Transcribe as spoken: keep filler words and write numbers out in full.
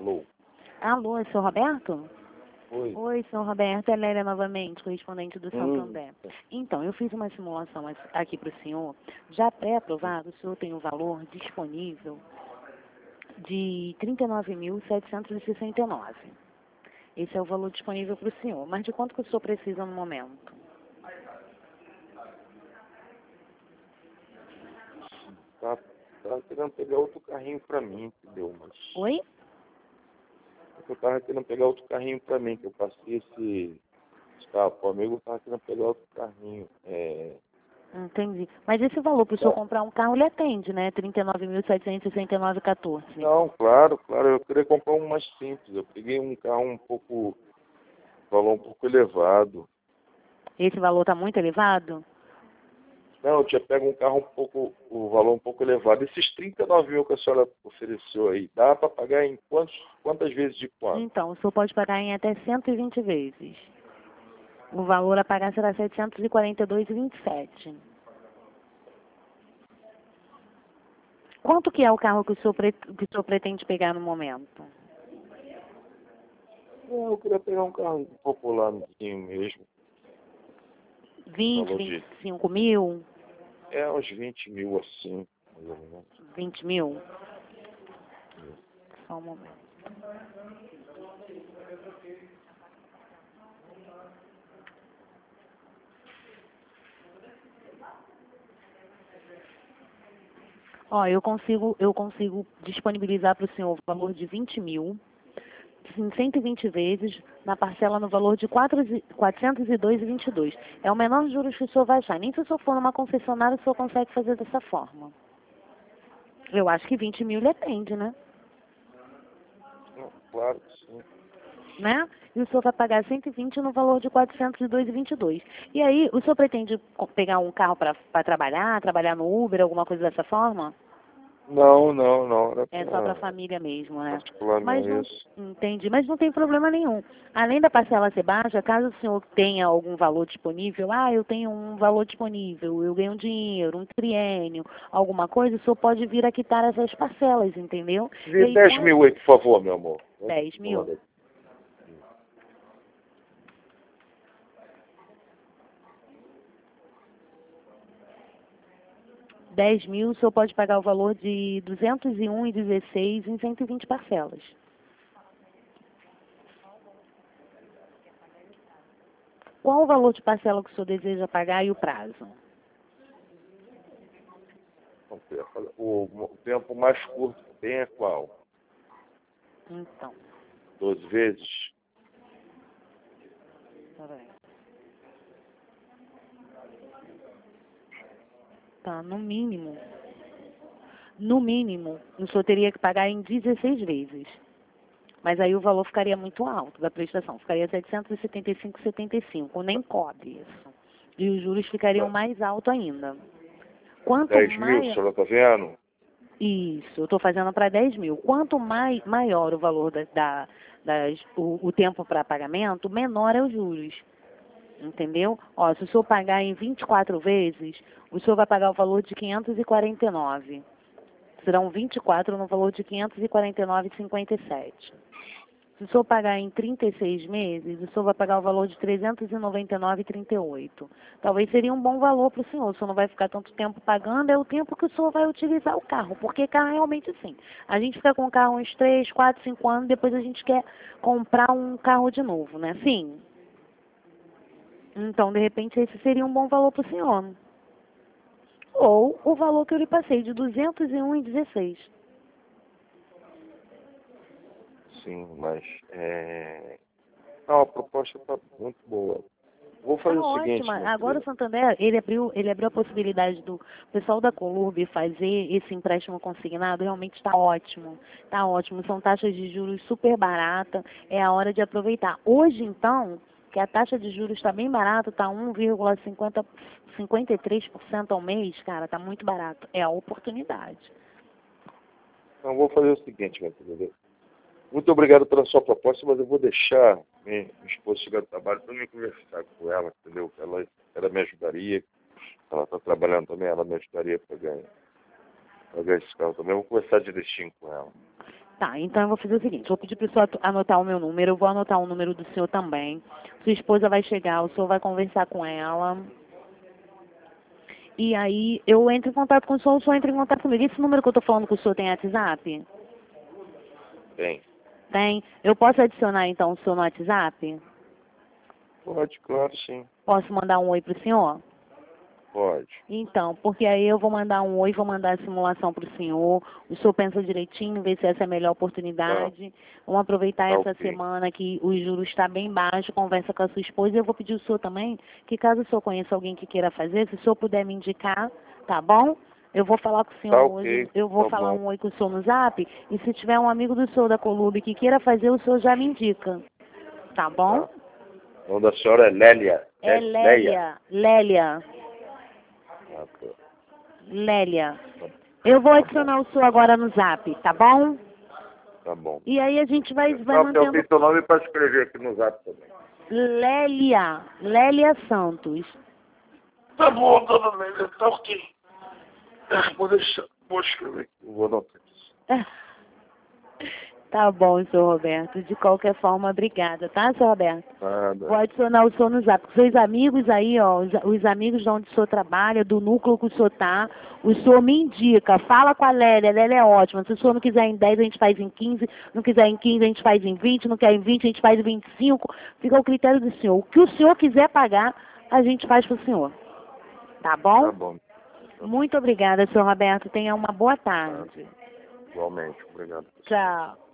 Alô? Alô, é o senhor Roberto? Oi. Oi, senhor Roberto, é Lélia novamente, correspondente do Hum. Santander. Então, eu fiz uma simulação aqui para o senhor, já pré-aprovado, o senhor tem o valor disponível de trinta e nove mil setecentos e sessenta e nove. Esse é o valor disponível para o senhor. Mas de quanto que o senhor precisa no momento? Tá, tava querendo pegar outro carrinho pra mim, entendeu? Mas Oi? eu tava querendo pegar outro carrinho pra mim, que eu passei esse, esse carro pro amigo, eu tava querendo pegar outro carrinho. É... Entendi. Mas esse valor para o senhor Tá. comprar um carro, ele atende, né? trinta e nove mil setecentos e sessenta e nove vírgula quatorze. Não, claro, claro, eu queria comprar um mais simples. Eu peguei um carro um pouco, valor um pouco elevado. Esse valor está muito elevado? Não, eu tinha pego um carro um pouco, o valor um pouco elevado. Esses trinta e nove mil que a senhora ofereceu aí, dá para pagar em quantos, quantas vezes de quanto? Então, o senhor pode pagar em até cento e vinte vezes. O valor a pagar será setecentos e quarenta e dois vírgula vinte e sete. Quanto que é o carro que o senhor, pre... que o senhor pretende pegar no momento? Não, eu queria pegar um carro popularzinho mesmo. vinte, Valor vinte de, e cinco mil? é, uns vinte mil assim, mais ou menos. vinte mil? Só um momento. Ó, eu consigo, eu consigo disponibilizar para o senhor o valor de vinte mil, em cento e vinte vezes, na parcela no valor de quatrocentos e dois vírgula vinte e dois. É o menor juros que o senhor vai achar. Nem se o senhor for numa concessionária, o senhor consegue fazer dessa forma. Eu acho que vinte mil ele atende, né? Não, claro que sim. Né? E o senhor vai pagar cento e vinte no valor de quatrocentos e dois vírgula vinte e dois. E aí, o senhor pretende pegar um carro para trabalhar, trabalhar no Uber, alguma coisa dessa forma? Não, não, não. Era É só para a pra família mesmo, né? particular Mas não não, isso. entendi, mas não tem problema nenhum. Além da parcela ser baixa, caso o senhor tenha algum valor disponível, ah, eu tenho um valor disponível, eu ganho um dinheiro, um triênio, alguma coisa, o senhor pode vir a quitar essas parcelas, entendeu? E Vê aí, dez com mil aí, por favor, meu amor. dez mil? dez mil, o senhor pode pagar o valor de duzentos e um vírgula dezesseis em cento e vinte parcelas. Qual o valor de parcela que o senhor deseja pagar e o prazo? O, o tempo mais curto que tem é qual? Então, doze vezes? peraí. Tá, no mínimo, no mínimo, o senhor teria que pagar em dezesseis vezes. Mas aí o valor ficaria muito alto da prestação, ficaria setecentos e setenta e cinco vírgula setenta e cinco, nem cobre isso. E os juros ficariam mais altos ainda. Quanto dez mil, mais... a senhora está vendo? Isso, eu estou fazendo para dez mil. Quanto mai, maior o valor da, da, das, o, o tempo para pagamento, menor é os juros. Entendeu? Ó, se o senhor pagar em vinte e quatro vezes, o senhor vai pagar o valor de quinhentos e quarenta e nove. Serão vinte e quatro no valor de quinhentos e quarenta e nove vírgula cinquenta e sete. Se o senhor pagar em trinta e seis meses, o senhor vai pagar o valor de trezentos e noventa e nove vírgula trinta e oito. Talvez seria um bom valor para o senhor. O senhor não vai ficar tanto tempo pagando, é o tempo que o senhor vai utilizar o carro. Porque carro é realmente assim. A gente fica com o carro uns três, quatro, cinco anos, depois a gente quer comprar um carro de novo, né? Sim. Então, de repente, esse seria um bom valor para o senhor. Ou o valor que eu lhe passei, de duzentos e um vírgula dezesseis. Sim, mas é... Não, a proposta está muito boa. Vou fazer Tá o seguinte, ótima. meu Agora o querido. Santander, ele abriu, ele abriu a possibilidade do pessoal da Colurb fazer esse empréstimo consignado, realmente está ótimo. Está ótimo. São taxas de juros super baratas, é a hora de aproveitar. Hoje, então, que a taxa de juros está bem barata, está um vírgula cinquenta e três por cento ao mês, cara, está muito barato. É a oportunidade. Então, vou fazer o seguinte, meu querido. Muito obrigado pela sua proposta, mas eu vou deixar minha, minha esposa chegar do trabalho para me conversar com ela, entendeu? Ela, ela me ajudaria. Ela está trabalhando também, ela me ajudaria para ganhar, para ganhar esse carro também. Eu vou conversar direitinho com ela. Tá, então eu vou fazer o seguinte, vou pedir para o senhor anotar o meu número, eu vou anotar o número do senhor também. Sua esposa vai chegar, o senhor vai conversar com ela. E aí eu entro em contato com o senhor, o senhor entra em contato comigo. Esse número que eu estou falando com o senhor tem WhatsApp? Tem. Tem. Eu posso adicionar então o senhor no WhatsApp? Pode, claro, sim. Posso mandar um oi para o senhor? Pode. Então, porque aí eu vou mandar um oi, vou mandar a simulação para o senhor, o senhor pensa direitinho, vê se essa é a melhor oportunidade. Tá. Vamos aproveitar Tá, essa ok. semana que o juros está bem baixo, conversa com a sua esposa e eu vou pedir o senhor também, que caso o senhor conheça alguém que queira fazer, se o senhor puder me indicar, tá bom? Eu vou falar com o senhor Tá, hoje, ok. eu vou Tá falar bom. um oi com o senhor no zap, e se tiver um amigo do senhor da Colube que queira fazer, o senhor já me indica, tá bom? Tá. O nome da senhora é Lélia. É Lélia. Lélia, Lélia. Ah, tá. Lélia. Eu vou Tá adicionar bom. o senhor agora no zap, tá bom? Tá bom. E aí a gente vai, vai Não, porque eu mantendo... tenho teu nome para escrever aqui no zap também. Lélia, Lélia Santos. Tá bom, dona Lélia, tá ok. É, vou deixar, vou escrever aqui. Eu vou anotar isso. Tá bom, senhor Roberto. De qualquer forma, obrigada, tá, senhor Roberto? Nada. Vou adicionar o senhor no zap. Seus amigos aí, ó, os, os amigos de onde o senhor trabalha, do núcleo que o senhor tá, o senhor me indica, fala com a Lélia, a Lélia é ótima. Se o senhor não quiser em dez, a gente faz em quinze, não quiser em quinze, a gente faz em vinte, não quer em vinte, a gente faz em vinte e cinco. Fica ao critério do senhor. O que o senhor quiser pagar, a gente faz pro senhor. Tá bom? Tá bom. Muito obrigada, senhor Roberto. Tenha uma boa tarde. Igualmente, obrigado. Tchau.